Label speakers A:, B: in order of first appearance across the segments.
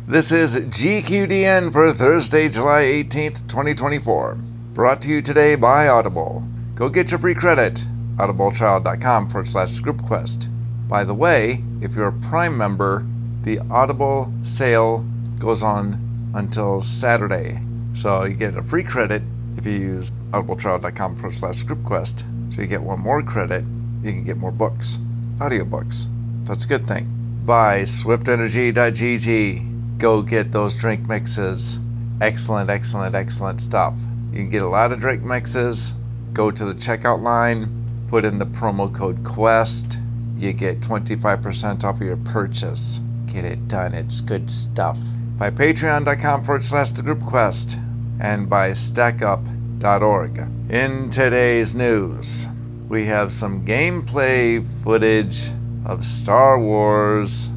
A: This is GQDN for Thursday, July 18th, 2024. Brought to you today by Audible. Go get your free credit. audibletrial.com/groupquest. By the way, if you're a Prime member, the Audible sale goes on until Saturday. So you get a free credit if you use audibletrial.com/groupquest. So you get one more credit, you can get more books, audiobooks. That's a good thing. Buy swiftenergy.gg. Go get those drink mixes. Excellent stuff. You can get a lot of drink mixes. Go to the checkout line, put in the promo code QUEST. You get 25% off of your purchase. Get it done. It's good stuff. By patreon.com/thegroupquest and by stackup.org. In today's news, we have some gameplay footage of Star Wars.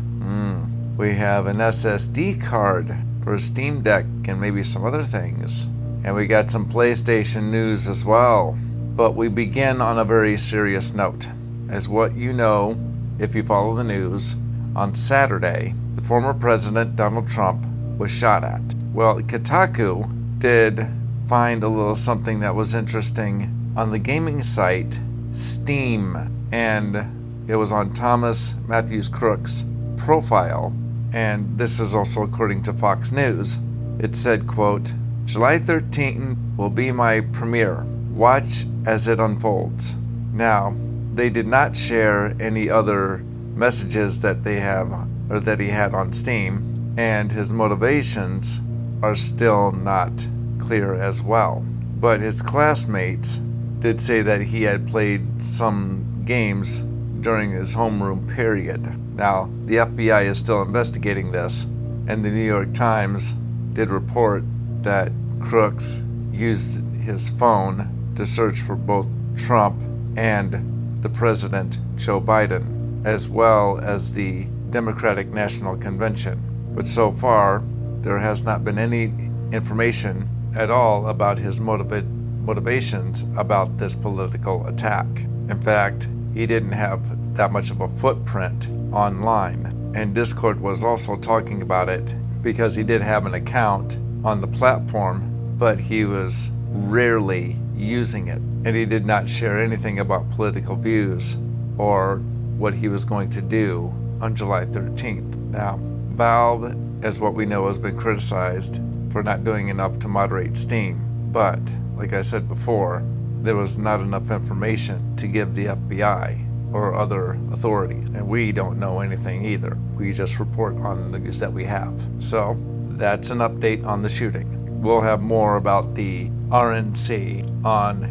A: We have an SSD card for a Steam Deck and maybe some other things. And we got some PlayStation news as well. But we begin on a very serious note. As what you know, if you follow the news, on Saturday, the former president, Donald Trump, was shot at. Well, Kotaku did find a little something that was interesting on the gaming site Steam. And it was on Thomas Matthews Crook's profile. And this is also according to Fox News. It said, quote, July 13th will be my premiere. Watch as it unfolds. Now, they did not share any other messages that they have or that he had on Steam, and his motivations are still not clear as well. But his classmates did say that he had played some games during his homeroom period. Now, the FBI is still investigating this, and the New York Times did report that Crooks used his phone to search for both Trump and the President, Joe Biden, as well as the Democratic National Convention. But so far, there has not been any information at all about his motivations about this political attack. In fact, he didn't have that much of a footprint online. And Discord was also talking about it because he did have an account on the platform, but he was rarely using it. And he did not share anything about political views or what he was going to do on July 13th. Now, Valve, as what we know, has been criticized for not doing enough to moderate Steam. But, like I said before, there was not enough information to give the FBI or other authorities. And we don't know anything either. We just report on the news that we have. So that's an update on the shooting. We'll have more about the RNC on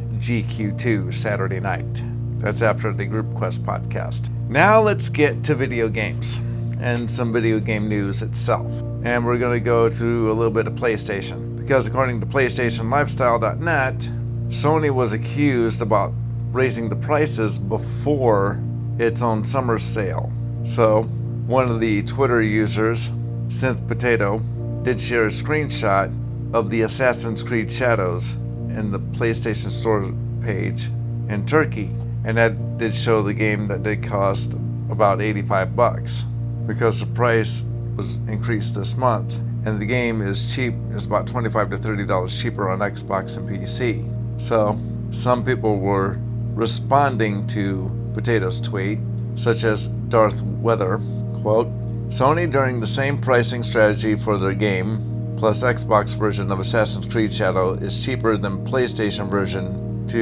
A: GQ2 Saturday night. That's after the Group Quest podcast. Now let's get to video games and some video game news itself. And we're going to go through a little bit of PlayStation. Because according to PlayStationLifestyle.net, Sony was accused about raising the prices before its own summer sale. So one of the Twitter users, Synth Potato, did share a screenshot of the Assassin's Creed Shadows in the PlayStation Store page in Turkey. And that did show the game that did cost about $85 because the price was increased this month. And the game is cheap. It's about $25 to $30 cheaper on Xbox and PC. So some people were responding to Potato's tweet, such as Darth Weather, quote, Sony during the same pricing strategy for their game, plus Xbox version of Assassin's Creed Shadow is cheaper than PlayStation version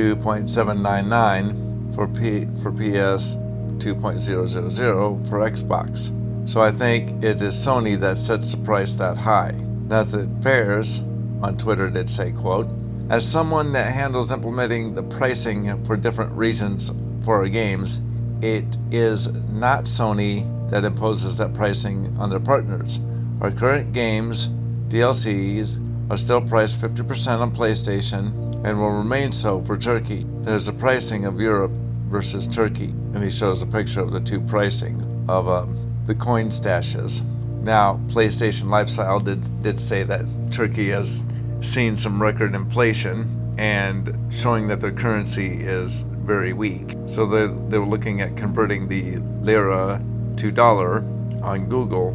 A: 2.799 for PS 2.000 for Xbox. So I think it is Sony that sets the price that high. Nathan Fairs on Twitter did say, quote, as someone that handles implementing the pricing for different regions for our games, it is not Sony that imposes that pricing on their partners. Our current games, DLCs, are still priced 50% on PlayStation and will remain so for Turkey. There's a pricing of Europe versus Turkey, and he shows a picture of the two pricing of the coin stashes. Now, PlayStation Lifestyle did say that Turkey has seen some record inflation and showing that their currency is very weak. So they were looking at converting the lira to dollar on Google,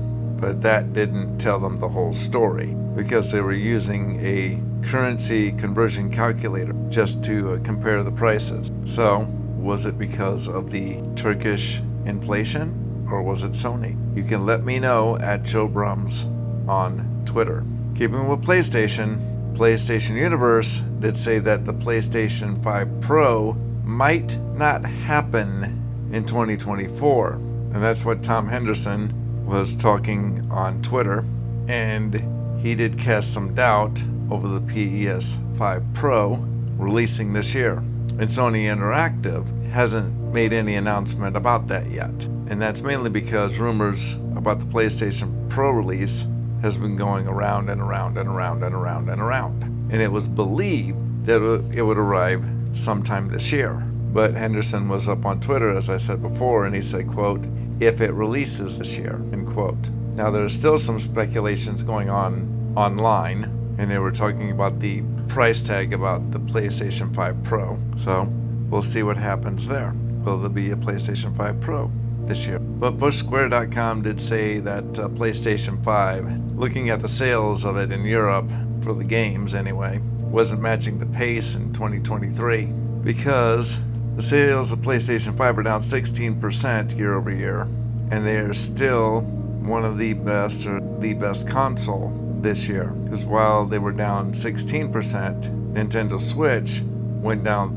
A: but that didn't tell them the whole story because they were using a currency conversion calculator just to compare the prices. So, was it because of the Turkish inflation or was it Sony? You can let me know at Joe Brums on Twitter. Keeping with PlayStation Universe did say that the PlayStation 5 Pro might not happen in 2024. And that's what Tom Henderson was talking on Twitter. And he did cast some doubt over the PS5 Pro releasing this year. And Sony Interactive hasn't made any announcement about that yet. And that's mainly because rumors about the PlayStation Pro release has been going around and around and around and around and around. And it was believed that it would arrive sometime this year. But Henderson was up on Twitter, as I said before, and he said, quote, if it releases this year, end quote. Now, there's still some speculations going on online, and they were talking about the price tag about the PlayStation 5 Pro. So we'll see what happens there. Will there be a PlayStation 5 Pro this year? But BushSquare.com did say that PlayStation 5, looking at the sales of it in Europe, for the games anyway, wasn't matching the pace in 2023 because the sales of PlayStation 5 are down 16% year over year, and they are still one of the best or the best console this year. Because while they were down 16%, Nintendo Switch went down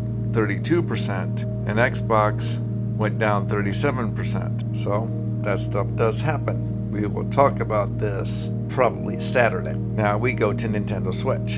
A: 32%, and Xbox went down 37%. So that stuff does happen. We will talk about this probably Saturday. Now we go to Nintendo Switch.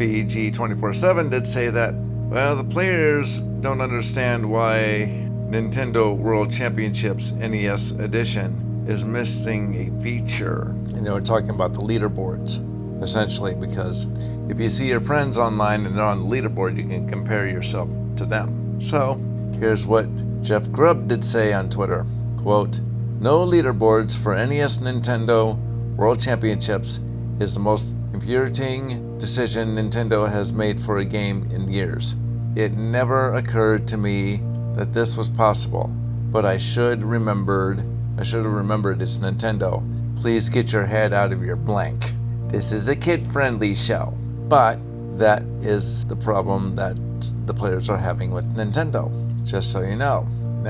A: VG247 did say that, well, the players don't understand why Nintendo World Championships NES Edition is missing a feature. And they were talking about the leaderboards, essentially, because if you see your friends online and they're on the leaderboard, you can compare yourself to them. So here's what Jeff Grubb did say on Twitter, quote, no leaderboards for NES Nintendo World Championships is the most infuriating decision Nintendo has made for a game in years. It never occurred to me that this was possible, but I should have remembered it's Nintendo. Please get your head out of your blank. This is a kid-friendly show. But that is the problem that the players are having with Nintendo, just so you know.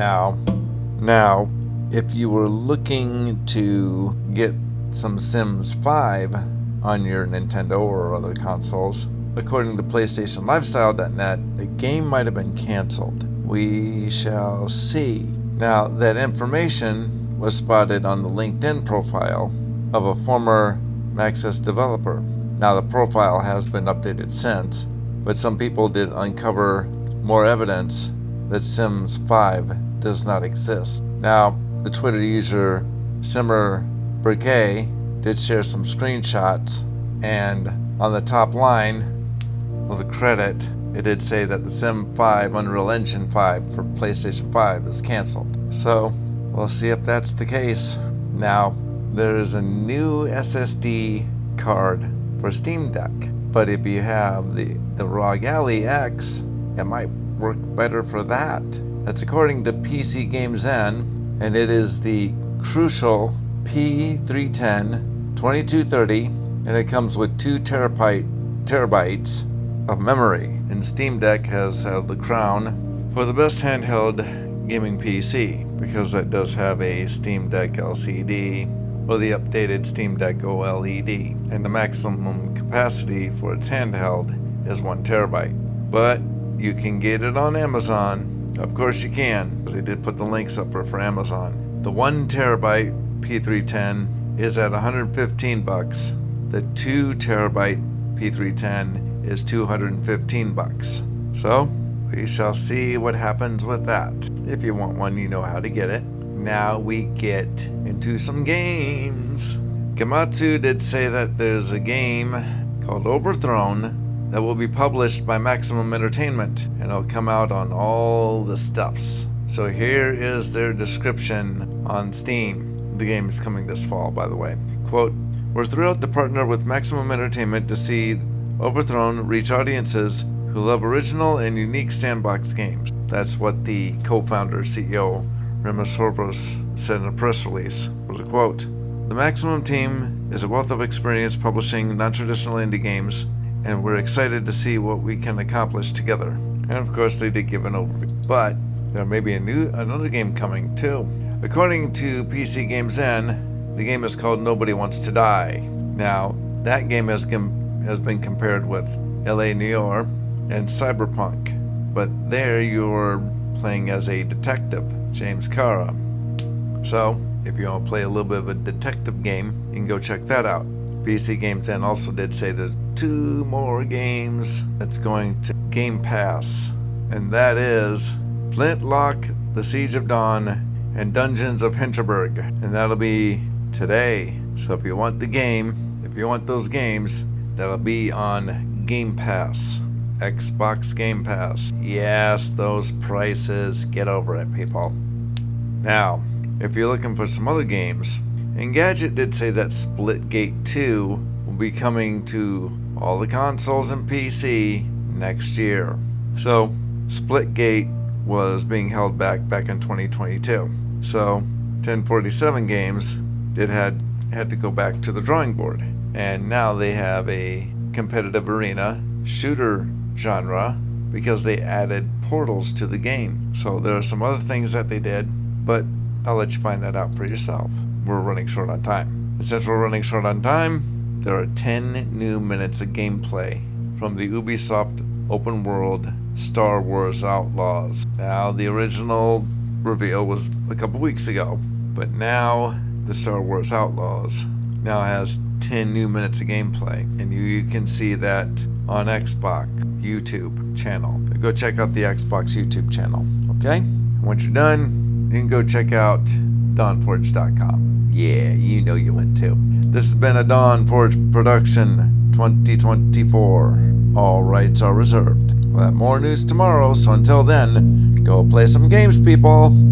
A: Now, if you were looking to get some Sims 5 on your Nintendo or other consoles, according to PlayStationLifestyle.net, the game might have been canceled. We shall see. Now, that information was spotted on the LinkedIn profile of a former Maxis developer. Now, the profile has been updated since, but some people did uncover more evidence that Sims 5 does not exist. Now, the Twitter user Simmer Briquet did share some screenshots, and on the top line of the credit, it did say that the Sim 5 Unreal Engine 5 for PlayStation 5 is canceled. So, we'll see if that's the case. Now, there is a new SSD card for Steam Deck, but if you have the ROG Ally X, it might work better for that. That's according to PC Game Zen, and it is the Crucial P310 2230, and it comes with 2 terabytes of memory. And Steam Deck has held the crown for the best handheld gaming PC because it does have a Steam Deck LCD or the updated Steam Deck OLED, and the maximum capacity for its handheld is 1 terabyte. But you can get it on Amazon. Of course you can. They did put the links up for Amazon. The 1 terabyte P310 is at $115. The 2 terabyte P310 is $215. So we shall see what happens with that. If you want one, you know how to get it. Now we get into some games. Gematsu did say that there's a game called Overthrown that will be published by Maximum Entertainment, and it'll come out on all the stuffs. So here is their description on Steam. The game is coming this fall, by the way. Quote, we're thrilled to partner with Maximum Entertainment to see Overthrown reach audiences who love original and unique sandbox games. That's what the co-founder, CEO, Remus Horvos said in a press release. Was a quote. The Maximum team is a wealth of experience publishing non-traditional indie games, and we're excited to see what we can accomplish together. And of course, they did give an overview, but there may be another game coming too. According to PC Games N, the game is called Nobody Wants to Die. Now, that game has been compared with L.A. Noire and Cyberpunk, but there you're playing as a detective, James Kara. So, if you want to play a little bit of a detective game, you can go check that out. PC Games N also did say there's 2 more games that's going to Game Pass, and that is Flintlock, The Siege of Dawn, and Dungeons of Hinterberg, and that'll be today. So if you want the game, if you want those games, that'll be on Game Pass. Xbox Game Pass. Yes, those prices. Get over it, people. Now, if you're looking for some other games, Engadget did say that Splitgate 2 will be coming to all the consoles and PC next year. So, Splitgate was being held back in 2022. So, 1047 Games had to go back to the drawing board. And now they have a competitive arena shooter genre because they added portals to the game. So there are some other things that they did, but I'll let you find that out for yourself. We're running short on time. And since we're running short on time, there are 10 new minutes of gameplay from the Ubisoft open world Star Wars Outlaws. Now, the original reveal was a couple weeks ago, but now the Star Wars Outlaws now has 10 new minutes of gameplay, and you can see that on Xbox YouTube channel. Go check out the Xbox YouTube channel, okay? And once you're done, you can go check out DawnForge.com. Yeah, you know you went to. This has been a Dawn Forge production 2024. All rights are reserved. We'll have more news tomorrow, so until then, go play some games, people.